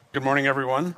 Good morning, everyone.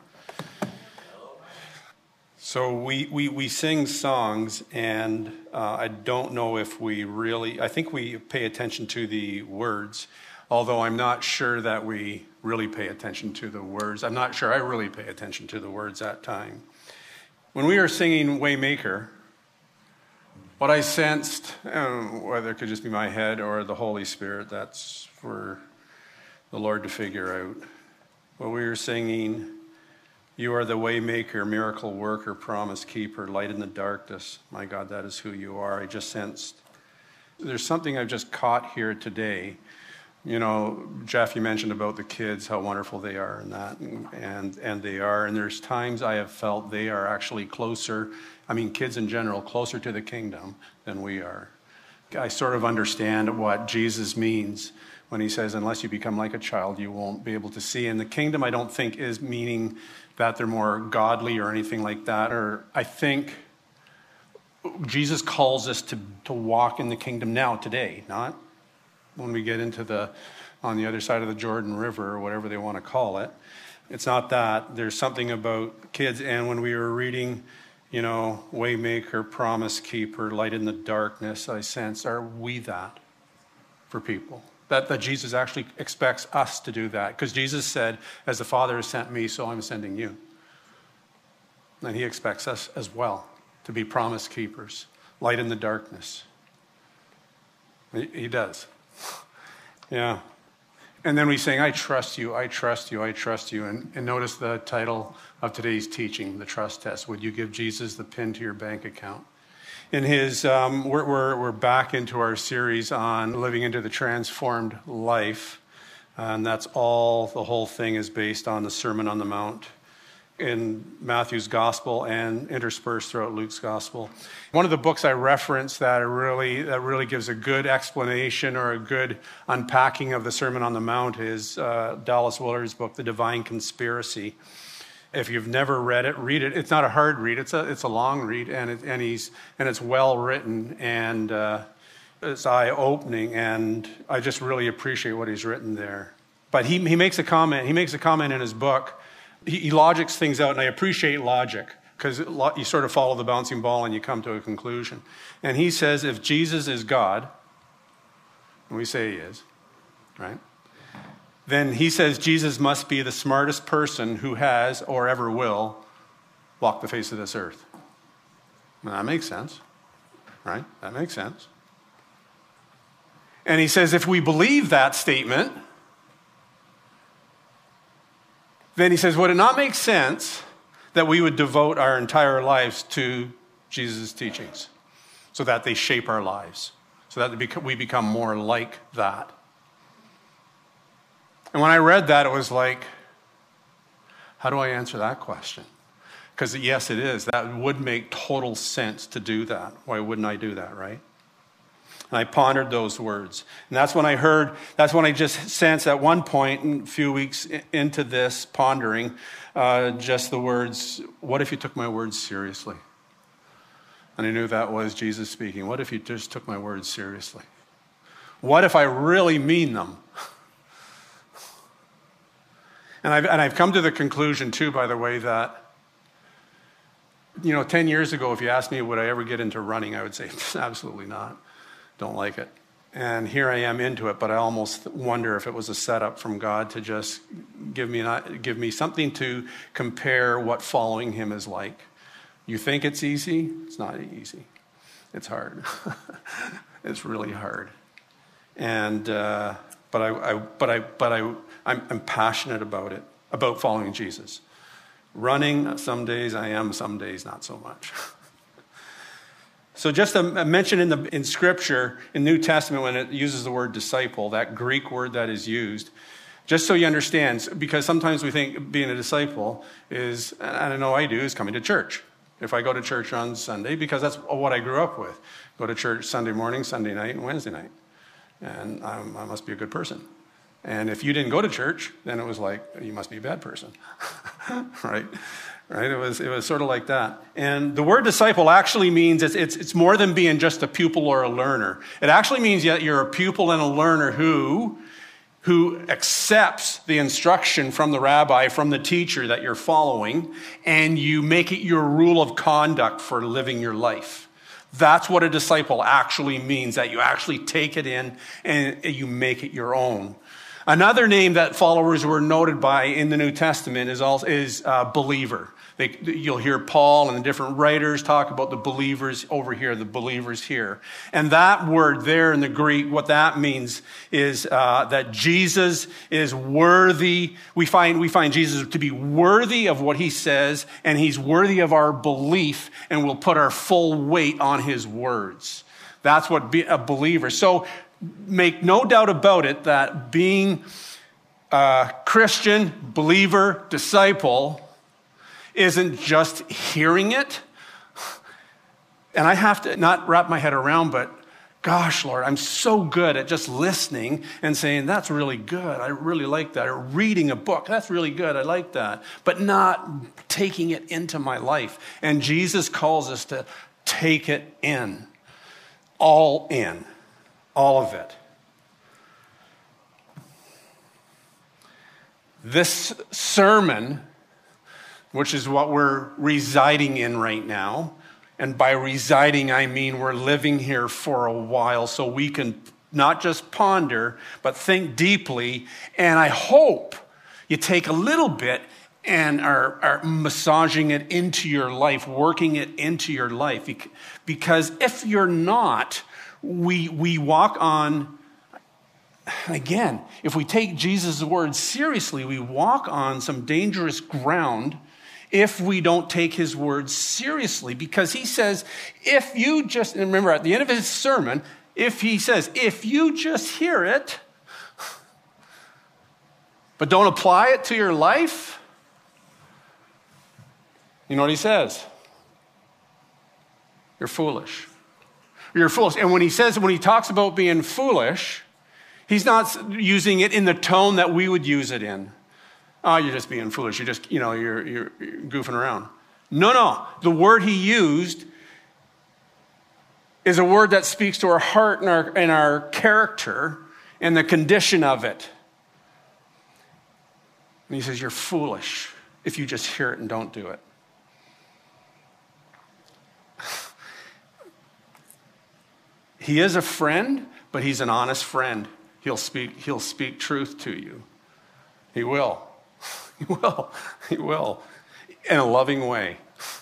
So we sing songs, and I don't know if I think we pay attention to the words, although I'm not sure that we really pay attention to the words. I'm not sure I really pay attention to the words at time. When we were singing Waymaker, what I sensed, whether it could just be my head or the Holy Spirit, that's for the Lord to figure out. When we were singing, you are the way maker, miracle worker, promise keeper, light in the darkness. My God, that is who you are. I just sensed there's something I've just caught here today. You know, Jeff, you mentioned about the kids, how wonderful they are and that, and they are. And there's times I have felt they are actually closer, kids in general, closer to the kingdom than we are. I sort of understand what Jesus means when he says, unless you become like a child, you won't be able to see. And the kingdom, I don't think, is meaning that they're more godly or anything like that. Or I think Jesus calls us to walk in the kingdom now, today, not when we get into on the other side of the Jordan River or whatever they want to call it. It's not that. There's something about kids. And when we were reading, Waymaker, promise keeper, light in the darkness, I sense, are we that for people? That Jesus actually expects us to do that. Because Jesus said, as the Father has sent me, so I'm sending you. And he expects us as well to be promise keepers, light in the darkness. He does. Yeah. And then we sing, I trust you, I trust you, I trust you. And notice the title of today's teaching, the trust test. Would you give Jesus the PIN to your bank account? In his, we're back into our series on living into the transformed life. And that's all, the whole thing is based on the Sermon on the Mount in Matthew's gospel and interspersed throughout Luke's gospel. One of the books I reference that really gives a good explanation or a good unpacking of the Sermon on the Mount is Dallas Willard's book, The Divine Conspiracy. If you've never read it, read it. It's not a hard read. It's a long read, and it's well written, and it's eye-opening, and I just really appreciate what he's written there. But he makes a comment. He makes a comment in his book. He logics things out, and I appreciate logic, because you sort of follow the bouncing ball and you come to a conclusion. And he says, if Jesus is God, and we say he is, right? Then he says Jesus must be the smartest person who has or ever will walk the face of this earth. Now, that makes sense, right? That makes sense. And he says if we believe that statement, then he says, would it not make sense that we would devote our entire lives to Jesus' teachings so that they shape our lives, so that we become more like that? And when I read that, it was like, how do I answer that question? Because yes, it is. That would make total sense to do that. Why wouldn't I do that, right? And I pondered those words. And that's when I just sensed at one point, a few weeks into this pondering, just the words, what if you took my words seriously? And I knew that was Jesus speaking. What if you just took my words seriously? What if I really mean them? And I've come to the conclusion, too, by the way, that, 10 years ago, if you asked me would I ever get into running, I would say, absolutely not. Don't like it. And here I am into it, but I almost wonder if it was a setup from God to just give me something to compare what following him is like. You think it's easy? It's not easy. It's hard. It's really hard. And I'm passionate about it, about following Jesus. Running, some days I am, some days not so much. So just a mention in Scripture, in New Testament, when it uses the word disciple, that Greek word that is used, just so you understand, because sometimes we think being a disciple is, and I know I do, is coming to church. If I go to church on Sunday, because that's what I grew up with. Go to church Sunday morning, Sunday night, and Wednesday night. And I must be a good person. And if you didn't go to church, then it was like, you must be a bad person. Right? It was sort of like that. And the word disciple actually means it's more than being just a pupil or a learner. It actually means that you're a pupil and a learner who who accepts the instruction from the rabbi, from the teacher that you're following, and you make it your rule of conduct for living your life. That's what a disciple actually means, that you actually take it in and you make it your own. Another name that followers were noted by in the New Testament is believer. You'll hear Paul and the different writers talk about the believers over here, the believers here. And that word there in the Greek, what that means is that Jesus is worthy. We find Jesus to be worthy of what he says, and he's worthy of our belief, and we'll put our full weight on his words. That's what a believer. So make no doubt about it that being a Christian, believer, disciple isn't just hearing it. And I have to not wrap my head around, but gosh, Lord, I'm so good at just listening and saying, that's really good. I really like that. Or reading a book, that's really good. I like that. But not taking it into my life. And Jesus calls us to take it in. All in. All of it. This sermon, which is what we're residing in right now. And by residing, I mean we're living here for a while so we can not just ponder, but think deeply. And I hope you take a little bit and are massaging it into your life, working it into your life. Because if you're not, we walk on, again, if we take Jesus' words seriously, we walk on some dangerous ground if we don't take his words seriously. Because he says, if you just, and remember at the end of his sermon, if you just hear it, but don't apply it to your life, you know what he says? You're foolish. You're foolish. And when he talks about being foolish, he's not using it in the tone that we would use it in. Oh, you're just being foolish. You're just, you're goofing around. No. The word he used is a word that speaks to our heart and our character and the condition of it. And he says, you're foolish if you just hear it and don't do it. He is a friend, but he's an honest friend. He'll speak truth to you. He will. He will. In a loving way.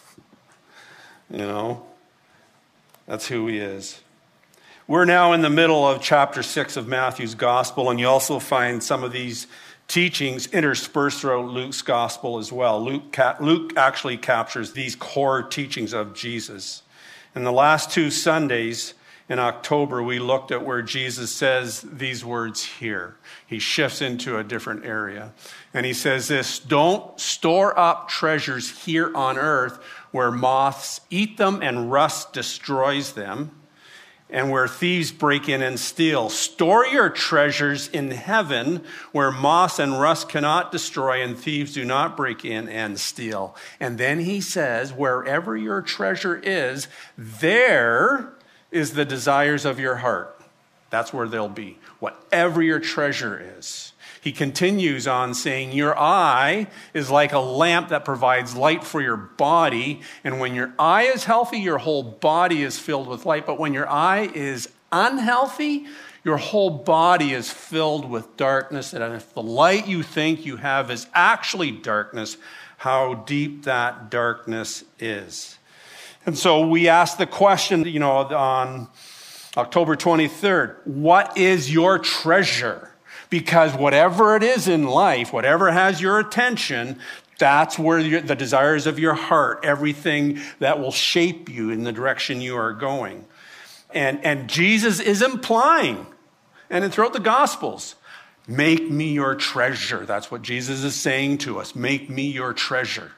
That's who he is. We're now in the middle of chapter 6 of Matthew's gospel, and you also find some of these teachings interspersed throughout Luke's gospel as well. Luke actually captures these core teachings of Jesus. In the last 2 Sundays in October, we looked at where Jesus says these words here. He shifts into a different area. And he says this, don't store up treasures here on earth where moths eat them and rust destroys them, and where thieves break in and steal. Store your treasures in heaven where moths and rust cannot destroy and thieves do not break in and steal. And then he says, wherever your treasure is, there is the desires of your heart. That's where they'll be. Whatever your treasure is. He continues on saying, your eye is like a lamp that provides light for your body. And when your eye is healthy, your whole body is filled with light. But when your eye is unhealthy, your whole body is filled with darkness. And if the light you think you have is actually darkness, how deep that darkness is. And so we asked the question, on October 23rd, what is your treasure? Because whatever it is in life, whatever has your attention, that's where the desires of your heart, everything that will shape you in the direction you are going. And Jesus is implying, and throughout the Gospels, make me your treasure. That's what Jesus is saying to us. Make me your treasure.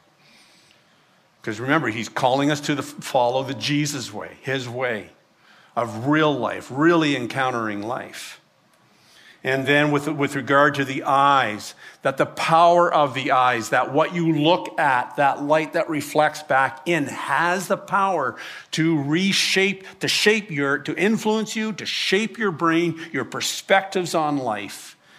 Because remember, he's calling us to follow the Jesus way, his way of real life, really encountering life. And then with regard to the eyes, that the power of the eyes, that what you look at, that light that reflects back in, has the power to reshape, to influence you, to shape your brain, your perspectives on life.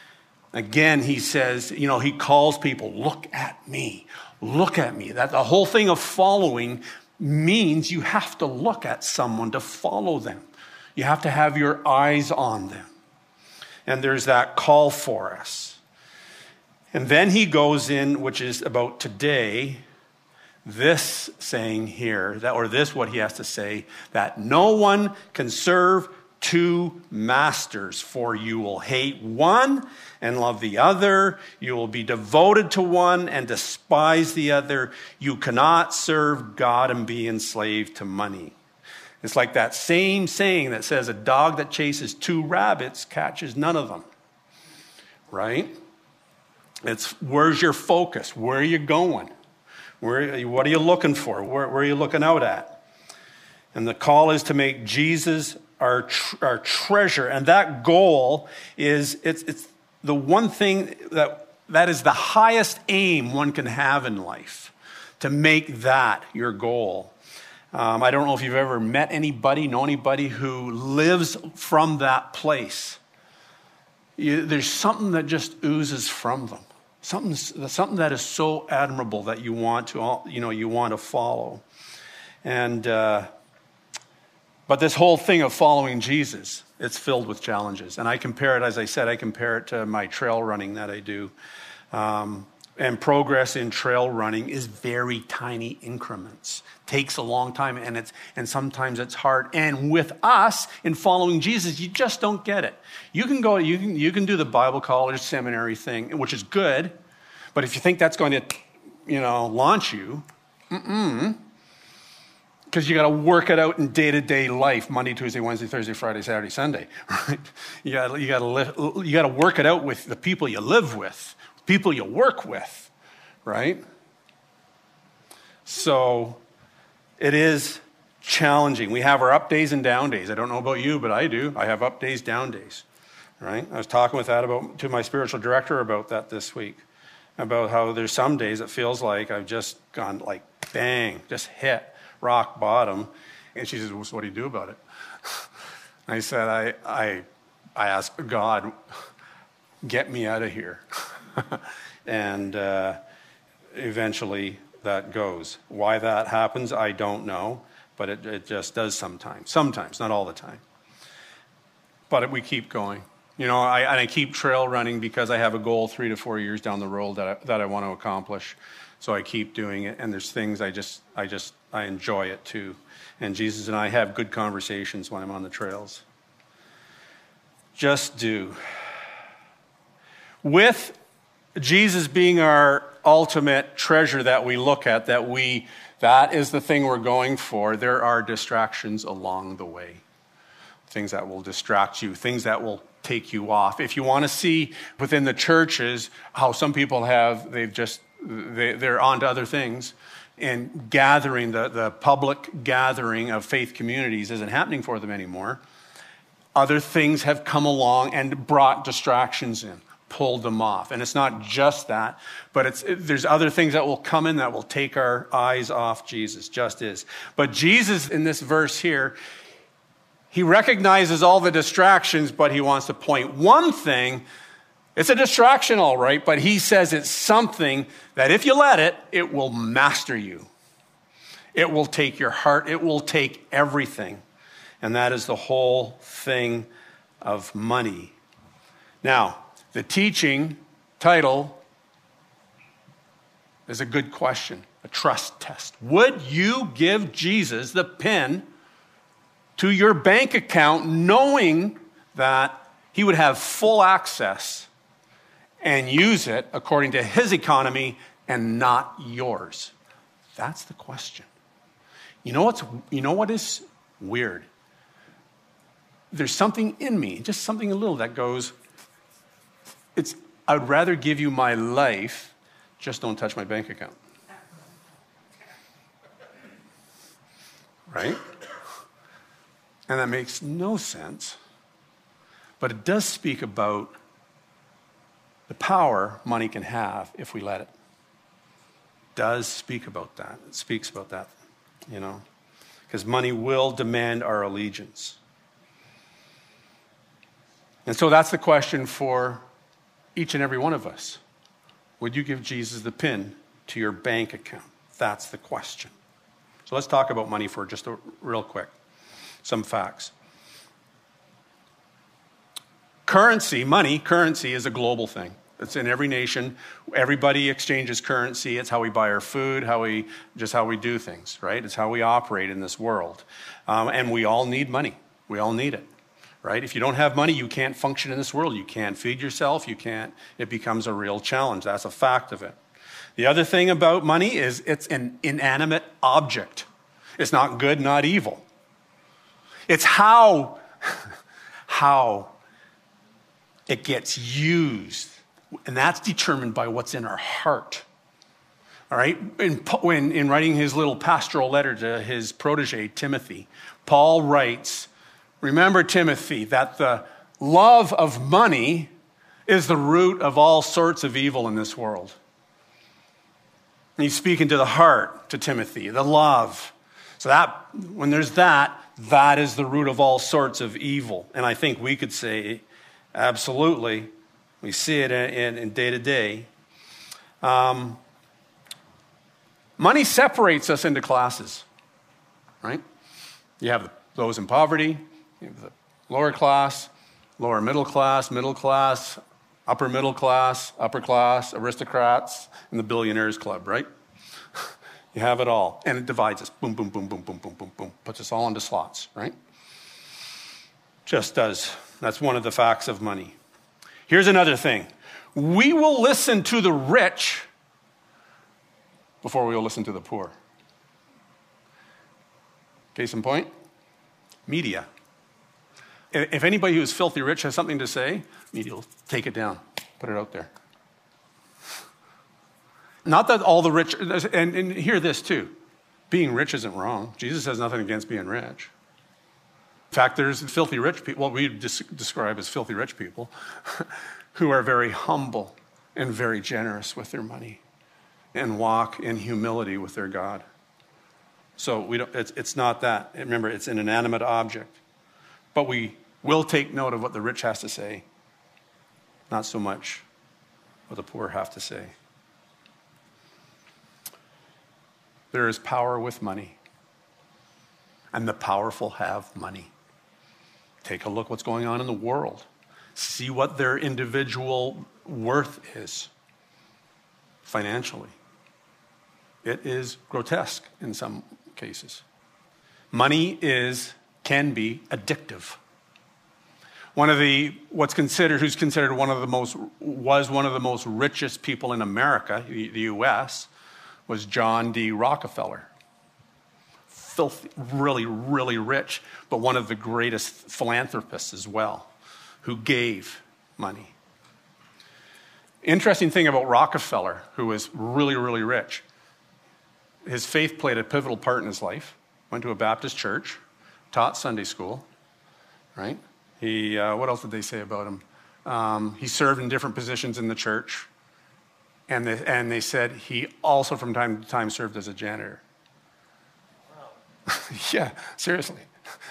Again, he says, he calls people, look at me, look at me. That the whole thing of following means you have to look at someone to follow them. You have to have your eyes on them. And there's that call for us. And then he goes in, which is about today, this saying here, what he has to say, that no one can serve two masters, for you will hate one and love the other. You will be devoted to one and despise the other. You cannot serve God and be enslaved to money. It's like that same saying that says a dog that chases two rabbits catches none of them, right? It's where's your focus? Where are you going? What are you looking for? Where are you looking out at? And the call is to make Jesus our treasure. And that goal is, it's the one thing that is the highest aim one can have in life, to make that your goal. I don't know if you've ever met anybody, know anybody who lives from that place. There's something that just oozes from them. Something that is so admirable that you want to follow. And but this whole thing of following Jesus, it's filled with challenges. And I compare it, as I said, to my trail running that I do. And progress in trail running is very tiny increments. Takes a long time, and sometimes it's hard. And with us in following Jesus, you just don't get it. You can do the Bible college seminary thing, which is good, but if you think that's going to, launch you, because you got to work it out in day-to-day life, Monday, Tuesday, Wednesday, Thursday, Friday, Saturday, Sunday, right? You got to work it out with the people you live with, people you work with, right? So it is challenging. We have our up days and down days. I don't know about you, but I do. I have up days, down days, right? I was talking to my spiritual director about that this week, about how there's some days it feels like I've just gone like bang, just hit rock bottom. And she says, well, so what do you do about it? I said, I asked God, get me out of here. And eventually that goes. Why that happens, I don't know, but it just does sometimes, not all the time. But we keep going. I keep trail running because I have a goal 3 to 4 years down the road that I want to accomplish. So I keep doing it, and there's things I enjoy it too. And Jesus and I have good conversations when I'm on the trails. Just do. With Jesus being our ultimate treasure that we look at, that is the thing we're going for, there are distractions along the way. Things that will distract you, things that will take you off. If you want to see within the churches how some people they're on to other things, and gathering, the public gathering of faith communities isn't happening for them anymore. Other things have come along and brought distractions in, pulled them off. And it's not just that, but there's other things that will come in that will take our eyes off Jesus, just is. But Jesus, in this verse here, he recognizes all the distractions, but he wants to point one thing. It's a distraction, all right, but he says it's something that if you let it, it will master you. It will take your heart. It will take everything. And that is the whole thing of money. Now, the teaching title is a good question, a trust test. Would you give Jesus the pin to your bank account knowing that he would have full access and use it according to his economy and not yours? That's the question. You know what is weird? There's something in me, just something a little that goes, I'd rather give you my life, just don't touch my bank account. Right? And that makes no sense. But it does speak about the power money can have if we let it. It does speak about that. It speaks about that, because money will demand our allegiance. And so that's the question for each and every one of us, would you give Jesus the PIN to your bank account? That's the question. So let's talk about money for just real quick. Some facts. Currency is a global thing. It's in every nation. Everybody exchanges currency. It's how we buy our food, how we do things, right? It's how we operate in this world. And we all need money. We all need it, right? If you don't have money, you can't function in this world. You can't feed yourself. It becomes a real challenge. That's a fact of it. The other thing about money is it's an inanimate object. It's not good, not evil. It's how it gets used. And that's determined by what's in our heart. All right? In writing his little pastoral letter to his protege, Timothy, Paul writes, remember, Timothy, that the love of money is the root of all sorts of evil in this world. And he's speaking to the heart, to Timothy, the love. So that, when there's that is the root of all sorts of evil. And I think we could say, absolutely, we see it in day to day. Money separates us into classes, right? You have those in poverty, you have the lower class, lower middle class, upper middle class, upper class, aristocrats, and the billionaires club, right? You have it all. And it divides us. Boom, boom, boom, boom, boom, boom, boom, boom. Puts us all into slots, right? Just does. That's one of the facts of money. Here's another thing. We will listen to the rich before we will listen to the poor. Case in point, media. If anybody who is filthy rich has something to say, media will take it down, put it out there. Not that all the rich, and hear this too, being rich isn't wrong. Jesus has nothing against being rich. In fact, there's filthy rich people, what we describe as filthy rich people, who are very humble and very generous with their money and walk in humility with their God. So it's not that. Remember, it's an inanimate object. But we will take note of what the rich has to say, not so much what the poor have to say. There is power with money, and the powerful have money. Take a look what's going on in the world. See what their individual worth is financially. It is grotesque in some cases. Money can be addictive. Who's considered one of the most richest people in America, the U.S., was John D. Rockefeller. Filthy, really, really rich, but one of the greatest philanthropists as well, who gave money. Interesting thing about Rockefeller, who was really, really rich, his faith played a pivotal part in his life. Went to a Baptist church, taught Sunday school, right? What else did they say about him? He served in different positions in the church, and they said he also from time to time served as a janitor. Yeah, seriously.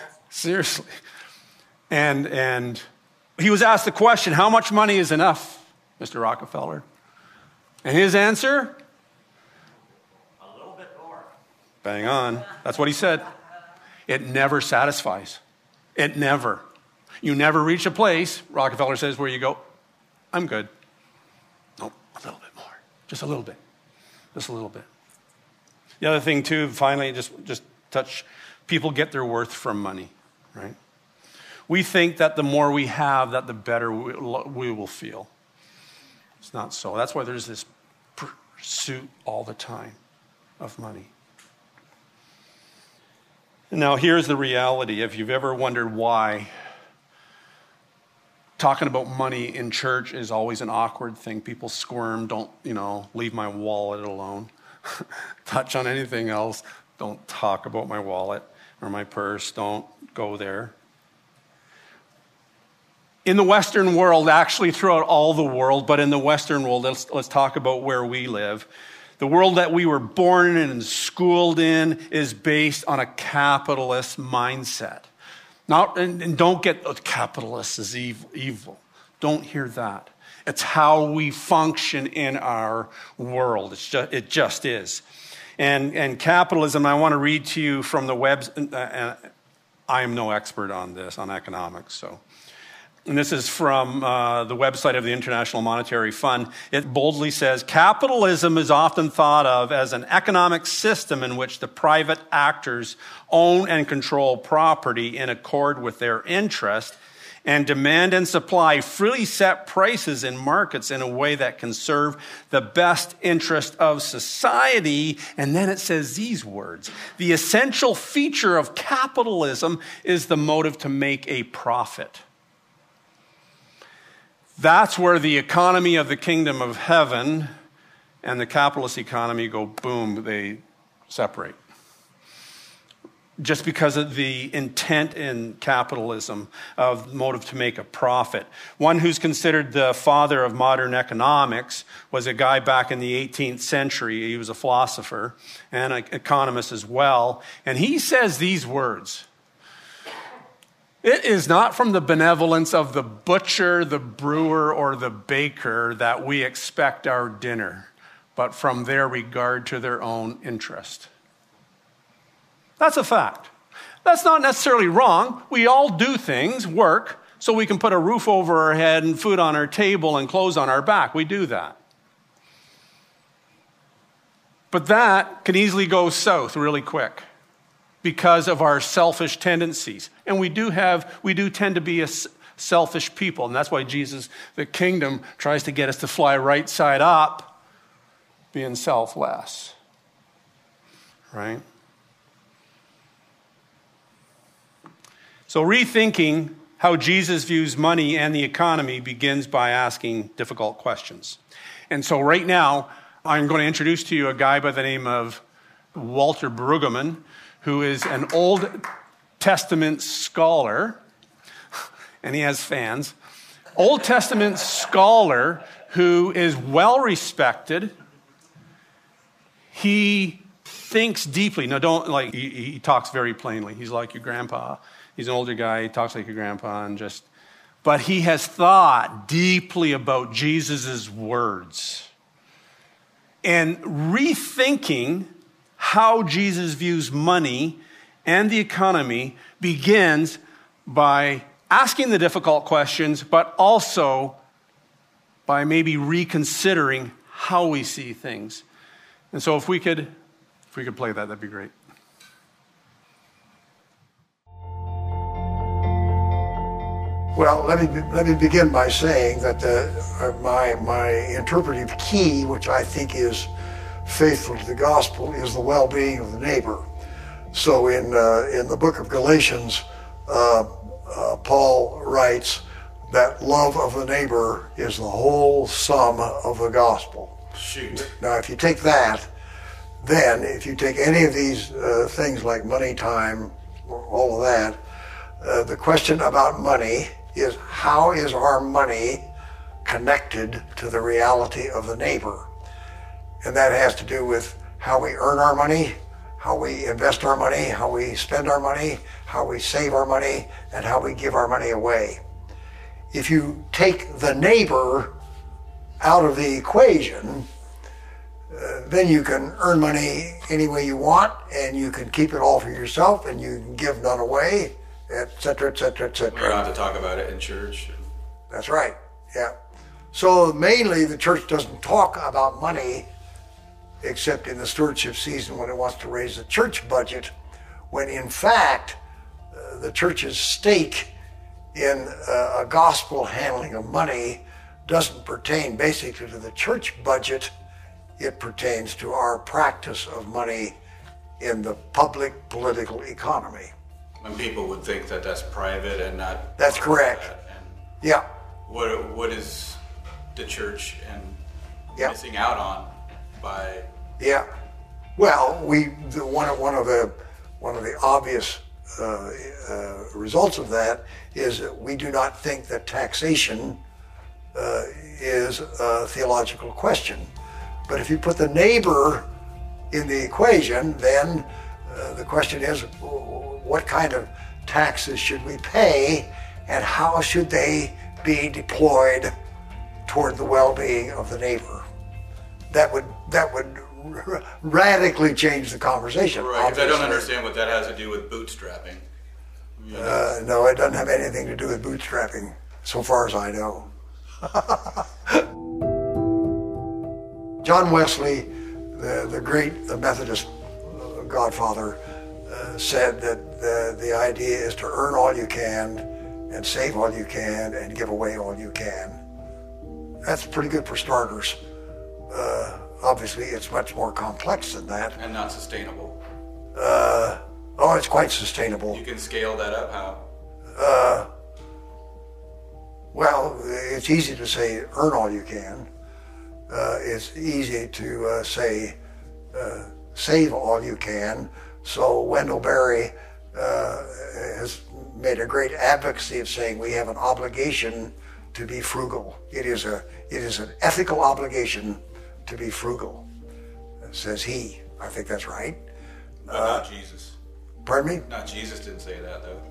And he was asked the question, how much money is enough, Mr. Rockefeller? And his answer? A little bit more. Bang on. That's what he said. It never satisfies. It never. You never reach a place, Rockefeller says, where you go, I'm good. Nope, a little bit more. Just a little bit. Just a little bit. The other thing too, finally, just touch, people get their worth from money, right? We think that the more we have, that the better we will feel. It's not so. That's why there's this pursuit all the time of money. And now here's the reality. If you've ever wondered why talking about money in church is always an awkward thing, people squirm, don't, leave my wallet alone. Touch on anything else. Don't talk about my wallet or my purse. Don't go there. In the Western world, actually throughout all the world, but in the Western world, let's talk about where we live. The world that we were born in and schooled in is based on a capitalist mindset. And don't get capitalist is evil. Don't hear that. It's how we function in our world. It just is. And capitalism, I want to read to you from the web. I am no expert on this, on economics. So, and this is from the website of the International Monetary Fund. It boldly says, capitalism is often thought of as an economic system in which the private actors own and control property in accord with their interest, and demand and supply freely set prices in markets in a way that can serve the best interest of society. And then it says these words: the essential feature of capitalism is the motive to make a profit. That's where the economy of the kingdom of heaven and the capitalist economy go boom, they separate. Just because of the intent in capitalism of motive to make a profit. One who's considered the father of modern economics was a guy back in the 18th century. He was a philosopher and an economist as well. And he says these words: it is not from the benevolence of the butcher, the brewer, or the baker that we expect our dinner, but from their regard to their own interest. That's a fact. That's not necessarily wrong. We all do things, work, so we can put a roof over our head and food on our table and clothes on our back. We do that. But that can easily go south really quick because of our selfish tendencies. And we do tend to be a selfish people. And that's why Jesus, the kingdom, tries to get us to fly right side up, being selfless. Right? So rethinking how Jesus views money and the economy begins by asking difficult questions. And so right now, I'm going to introduce to you a guy by the name of Walter Brueggemann, who is an Old Testament scholar, and he has fans. Old Testament scholar who is well respected. He thinks deeply. Now, he talks very plainly. He's like your grandpa. He's an older guy. He talks like your grandpa, but he has thought deeply about Jesus' words. And rethinking how Jesus views money and the economy begins by asking the difficult questions, but also by maybe reconsidering how we see things. And so if we could play that'd be great. Well, let me begin by saying that my interpretive key, which I think is faithful to the gospel, is the well-being of the neighbor. So in the book of Galatians, Paul writes that love of the neighbor is the whole sum of the gospel. Shoot. Now, if you take that, then if you take any of these things like money, time, all of that, the question about money is, how is our money connected to the reality of the neighbor? And that has to do with how we earn our money, how we invest our money, how we spend our money, how we save our money, and how we give our money away. If you take the neighbor out of the equation, then you can earn money any way you want, and you can keep it all for yourself, and you can give none away, et cetera, et cetera, et cetera. We don't have to talk about it in church. That's right, yeah. So mainly the church doesn't talk about money except in the stewardship season when it wants to raise the church budget, when in fact the church's stake in a gospel handling of money doesn't pertain basically to the church budget. It pertains to our practice of money in the public political economy. And people would think that that's private and not... That's correct. Yeah. What is the church missing out on by... Yeah. Well, one of the obvious results of that is that we do not think that taxation is a theological question. But if you put the neighbor in the equation, then the question is, what kind of taxes should we pay, and how should they be deployed toward the well-being of the neighbor. That would radically change the conversation. Right, because I don't understand what that has to do with bootstrapping. No, it doesn't have anything to do with bootstrapping, so far as I know. John Wesley, the great Methodist godfather, said that the idea is to earn all you can and save all you can and give away all you can. That's pretty good for starters. Obviously, it's much more complex than that. And not sustainable. Oh, it's quite sustainable. You can scale that up, how? Well, it's easy to say earn all you can. It's easy to say save all you can. So Wendell Berry has made a great advocacy of saying we have an obligation to be frugal. It is an ethical obligation to be frugal, says he. I think that's right. But not Jesus. Pardon me? Not Jesus didn't say that, though.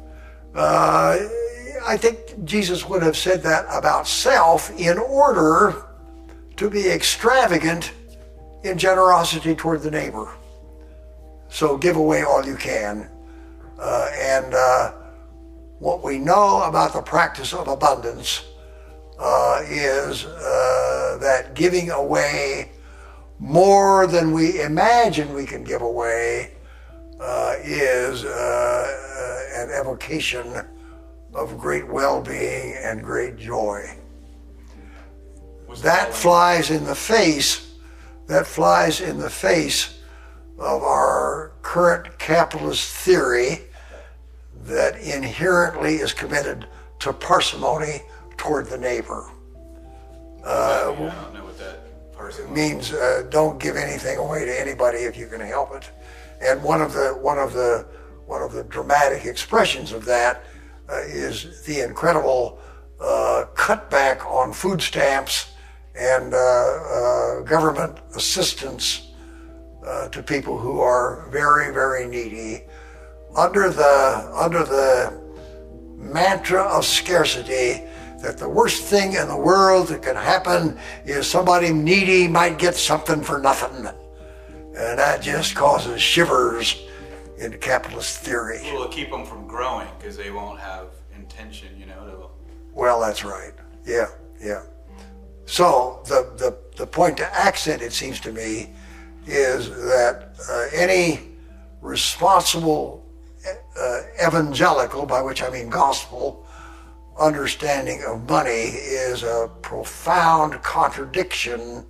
I think Jesus would have said that about self in order to be extravagant in generosity toward the neighbor. So give away all you can. And what we know about the practice of abundance is that giving away more than we imagine we can give away is an evocation of great well-being and great joy. That flies in the face of our current capitalist theory that inherently is committed to parsimony toward the neighbor. I don't know what that parsimony means. Don't give anything away to anybody if you can help it. And one of the dramatic expressions of that is the incredible cutback on food stamps and government assistance to people who are very, very needy under the mantra of scarcity, that the worst thing in the world that can happen is somebody needy might get something for nothing. And that just causes shivers in capitalist theory. Well, it'll keep them from growing because they won't have intention, to... Well, that's right. Yeah. So the point to accent, it seems to me, is that any responsible evangelical, by which I mean gospel, understanding of money is a profound contradiction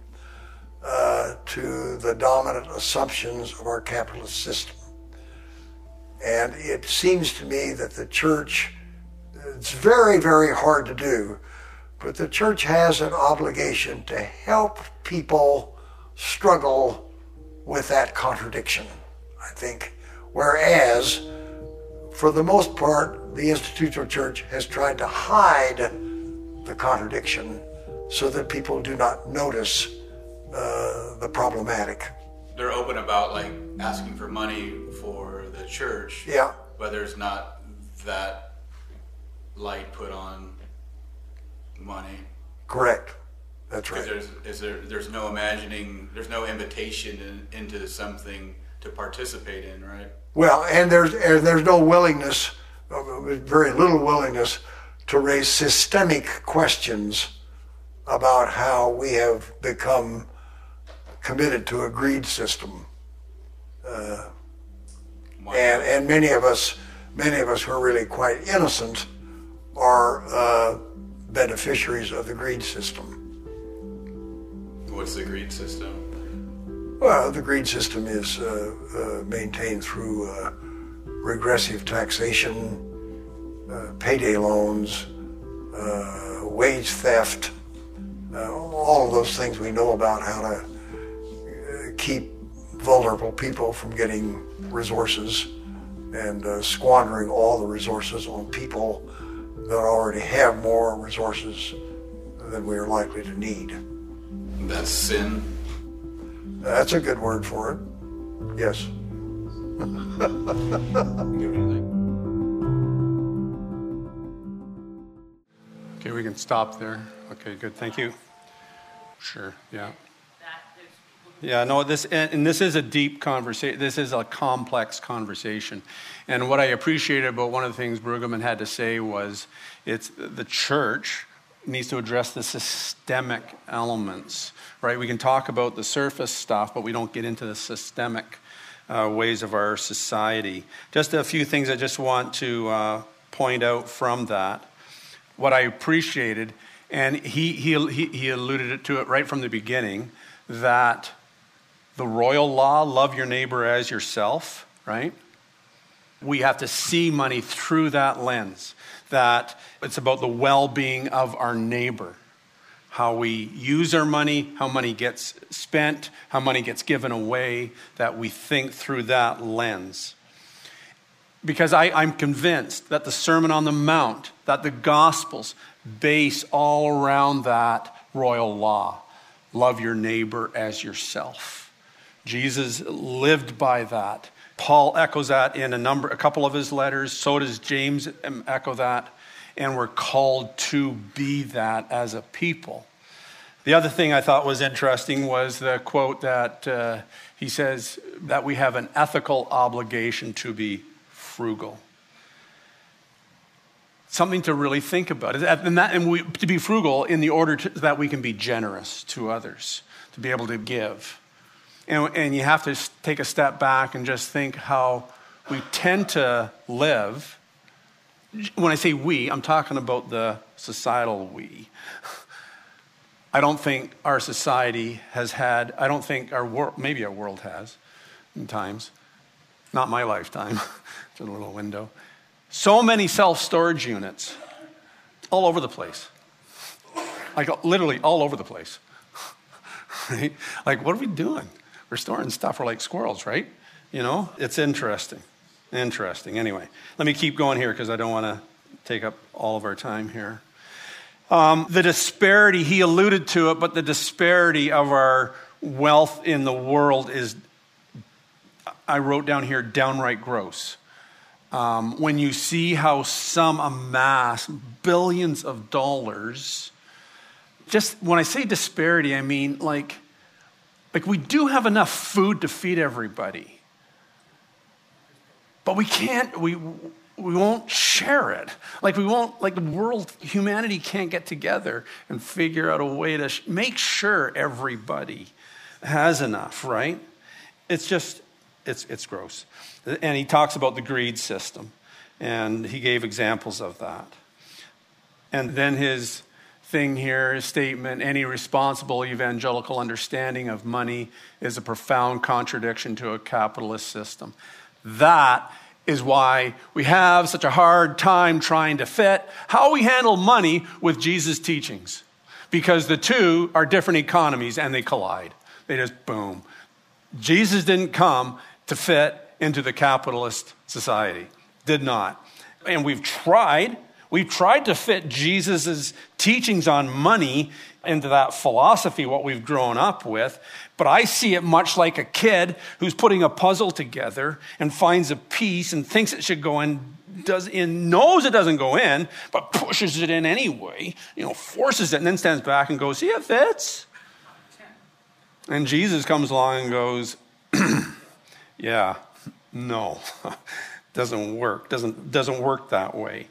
to the dominant assumptions of our capitalist system. And it seems to me that the church, it's very, very hard to do, but the church has an obligation to help people struggle with that contradiction, I think. Whereas, for the most part, the institutional church has tried to hide the contradiction so that people do not notice the problematic. They're open about asking for money for the church. Yeah. But there's not that light put on money. Correct. That's right. Because there's no imagining, there's no invitation into something to participate in, right? Well, and there's no willingness, very little willingness to raise systemic questions about how we have become committed to a greed system. And many of us who are really quite innocent are beneficiaries of the greed system. What's the greed system? Well, the greed system is maintained through regressive taxation, payday loans, wage theft, all of those things we know about, how to keep vulnerable people from getting resources and squandering all the resources on people that already have more resources than we are likely to need. That's sin? That's a good word for it. Yes. Okay, we can stop there. Okay, good. Thank you. Sure, yeah. that there's people Yeah, no, this is a deep conversation. This is a complex conversation. And what I appreciated about one of the things Brueggemann had to say was it's the church needs to address the systemic elements, right? We can talk about the surface stuff, but we don't get into the systemic ways of our society. Just a few things I just want to point out from that. What I appreciated, and he alluded to it right from the beginning, that the royal law, love your neighbor as yourself, right? We have to see money through that lens, that it's about the well-being of our neighbor, how we use our money, how money gets spent, how money gets given away, that we think through that lens. Because I'm convinced that the Sermon on the Mount, that the Gospels base all around that royal law. Love your neighbor as yourself. Jesus lived by that. Paul echoes that in a couple of his letters. So does James echo that. And we're called to be that as a people. The other thing I thought was interesting was the quote that he says that we have an ethical obligation to be frugal. Something to really think about. To be frugal in the order that we can be generous to others, to be able to give. And you have to take a step back and just think how we tend to live. When I say we, I'm talking about the societal we. I don't think our society has had, I don't think our world, maybe our world has in times, not my lifetime, it's a little window. So many self-storage units all over the place. Like literally all over the place. Right? Like, what are we doing? We're storing stuff. We're like squirrels, right? You know, it's interesting. Anyway, let me keep going here because I don't want to take up all of our time here. The disparity, he alluded to it, but the disparity of our wealth in the world is, I wrote down here, downright gross. When you see how some amass billions of dollars, just when I say disparity, I mean like we do have enough food to feed everybody, but we won't share it. Humanity can't get together and figure out a way to make sure everybody has enough, right? It's gross. And he talks about the greed system, and he gave examples of that. And then his thing here, his statement, any responsible evangelical understanding of money is a profound contradiction to a capitalist system. That is why we have such a hard time trying to fit how we handle money with Jesus' teachings. Because the two are different economies and they collide. They just boom. Jesus didn't come to fit into the capitalist society. Did not. And we've tried to fit Jesus' teachings on money into that philosophy, what we've grown up with. But I see it much like a kid who's putting a puzzle together and finds a piece and thinks it should go in, knows it doesn't go in, but pushes it in anyway, forces it, and then stands back and goes, see, it fits. And Jesus comes along and goes, yeah, no, doesn't work. Doesn't work that way.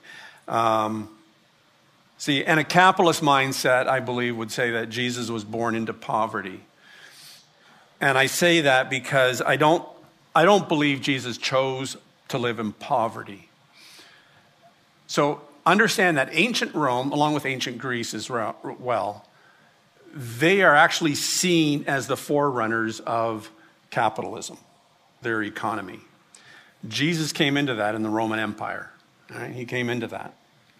See, and a capitalist mindset, I believe, would say that Jesus was born into poverty. And I say that because I don't believe Jesus chose to live in poverty. So understand that ancient Rome, along with ancient Greece as well, they are actually seen as the forerunners of capitalism, their economy. Jesus came into that in the Roman Empire. Right? He came into that.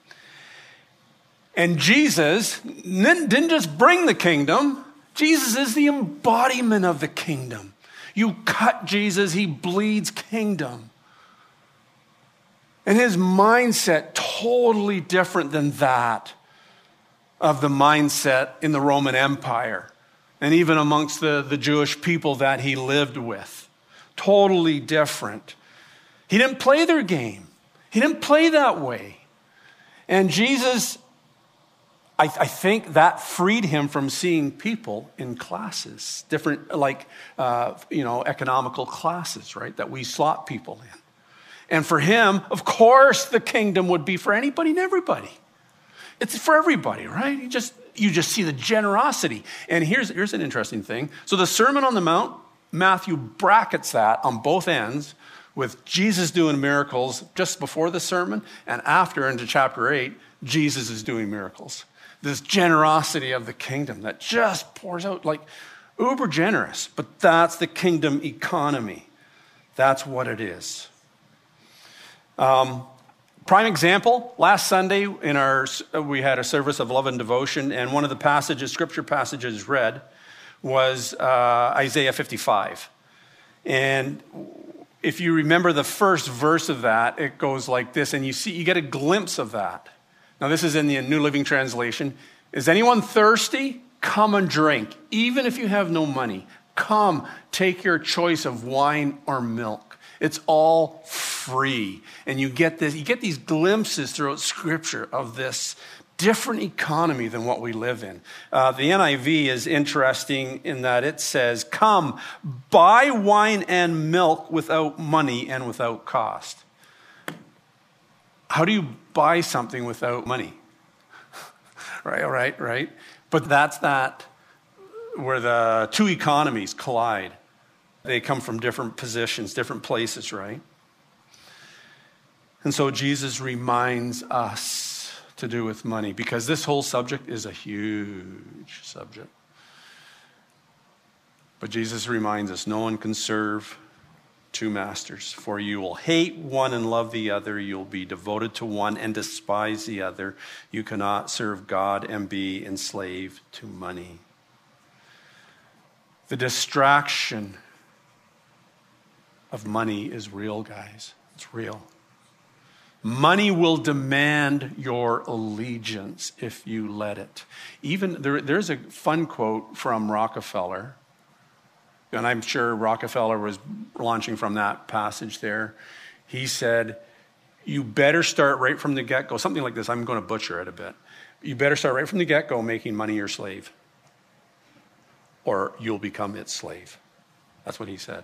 And Jesus didn't just bring the kingdom. Jesus is the embodiment of the kingdom. You cut Jesus, he bleeds kingdom. And his mindset, totally different than that of the mindset in the Roman Empire. And even amongst the Jewish people that he lived with. Totally different. He didn't play their game. He didn't play that way. And Jesus I think that freed him from seeing people in classes, different, economical classes, right, that we slot people in. And for him, of course, the kingdom would be for anybody and everybody. It's for everybody, right? You just see the generosity. And here's an interesting thing. So the Sermon on the Mount, Matthew brackets that on both ends with Jesus doing miracles just before the sermon, and after into chapter 8, Jesus is doing miracles. This generosity of the kingdom that just pours out like uber generous. But that's the kingdom economy. That's what it is. Prime example, last Sunday we had a service of love and devotion, and one of the scripture passages read was Isaiah 55. And if you remember the first verse of that, it goes like this, and you get a glimpse of that. Now, this is in the New Living Translation. Is anyone thirsty? Come and drink. Even if you have no money, come take your choice of wine or milk. It's all free. And you get these glimpses throughout Scripture of this different economy than what we live in. The NIV is interesting in that it says, come, buy wine and milk without money and without cost. How do you buy something without money? Right. But that's where the two economies collide. They come from different positions, different places, right? And so Jesus reminds us to do with money, because this whole subject is a huge subject. But Jesus reminds us, no one can serve two masters, for you will hate one and love the other. You'll be devoted to one and despise the other. You cannot serve God and be enslaved to money. The distraction of money is real, guys. It's real. Money will demand your allegiance if you let it. Even there's a fun quote from Rockefeller, and I'm sure Rockefeller was launching from that passage there. He said, you better start right from the get-go. Something like this. I'm going to butcher it a bit. You better start right from the get-go making money your slave, or you'll become its slave. That's what he said.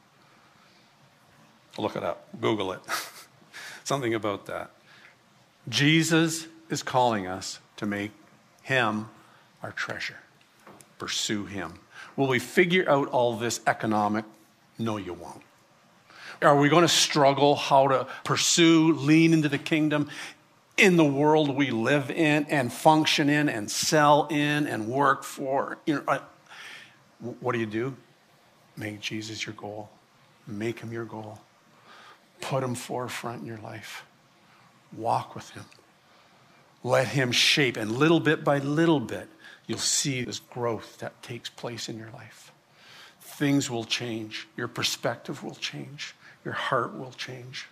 Look it up. Google it. Something about that. Jesus is calling us to make him our treasure. Pursue him. Will we figure out all this economic? No, you won't. Are we going to struggle how to pursue, lean into the kingdom in the world we live in and function in and sell in and work for? What do? Make Jesus your goal. Make him your goal. Put him forefront in your life. Walk with him. Let him shape, and little bit by little bit, you'll see this growth that takes place in your life. Things will change. Your perspective will change. Your heart will change.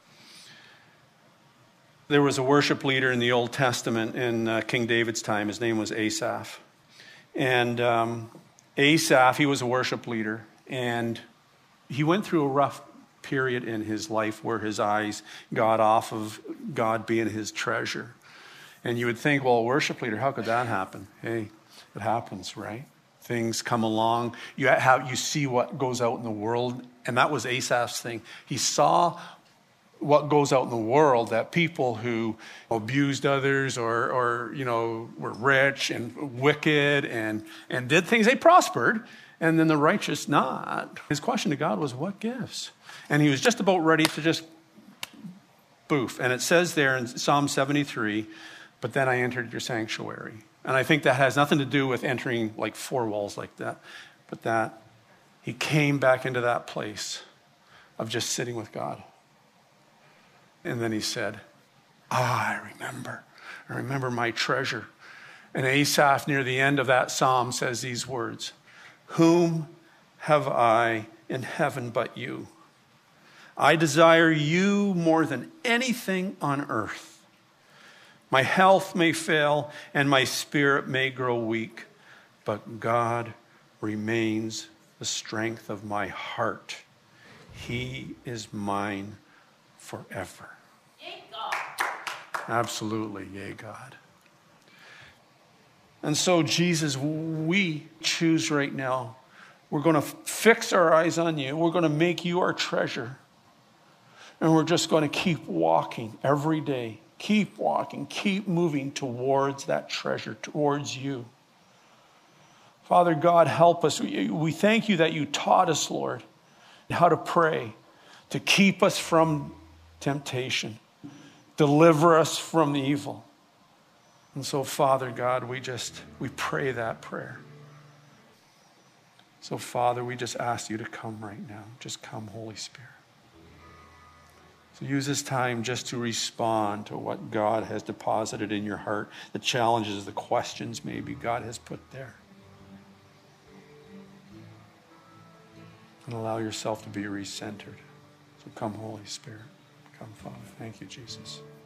There was a worship leader in the Old Testament in King David's time. His name was Asaph. And Asaph, he was a worship leader. And he went through a rough period in his life where his eyes got off of God being his treasure. And you would think, well, a worship leader, how could that happen? Hey, it happens, right? Things come along. You see what goes out in the world. And that was Asaph's thing. He saw what goes out in the world, that people who abused others or were rich and wicked and did things, they prospered. And then the righteous not. His question to God was, what gives? And he was just about ready to just boof. And it says there in Psalm 73, but then I entered your sanctuary. And I think that has nothing to do with entering like four walls like that, but that he came back into that place of just sitting with God. And then he said, I remember my treasure. And Asaph, near the end of that psalm, says these words, whom have I in heaven but you? I desire you more than anything on earth. My health may fail and my spirit may grow weak, but God remains the strength of my heart. He is mine forever. Yay, God. Absolutely, yea, God. And so, Jesus, we choose right now. We're going to fix our eyes on you. We're going to make you our treasure. And we're just going to keep walking every day. Keep walking. Keep moving towards that treasure, towards you. Father God, help us. We thank you that you taught us, Lord, how to pray, to keep us from temptation, deliver us from evil. And so, Father God, we pray that prayer. So, Father, we just ask you to come right now. Just come, Holy Spirit. So use this time just to respond to what God has deposited in your heart, the challenges, the questions maybe God has put there. And allow yourself to be recentered. So come, Holy Spirit. Come, Father. Thank you, Jesus.